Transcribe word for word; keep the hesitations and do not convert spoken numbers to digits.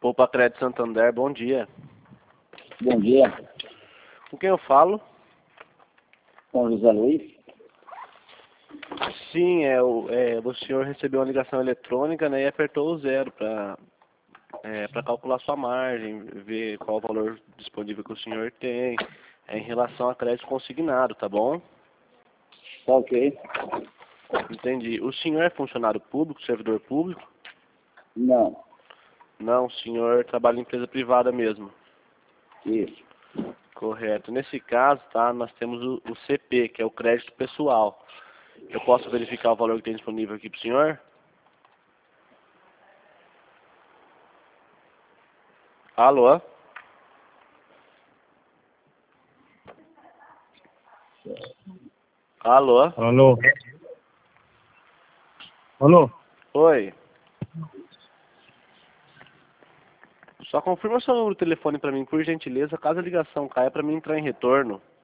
Poupa Crédito Santander, bom dia. Bom dia, Com quem eu falo? com José Luiz. Sim, é, o, é, o senhor recebeu uma ligação eletrônica, né, e apertou o zero para é, para calcular sua margem, ver qual o valor disponível que o senhor tem, é, em relação a crédito consignado, tá bom? Tá ok? Entendi. O senhor é funcionário público, servidor público? Não, Não, o senhor trabalha em empresa privada mesmo. isso. Correto. Nesse caso, tá, nós temos o, o C P, que é o crédito pessoal. Eu posso verificar o valor que tem disponível aqui para o senhor? Alô? Alô? Alô? Alô? Oi. Só confirma seu número de telefone para mim, por gentileza, caso a ligação caia, para mim entrar em retorno.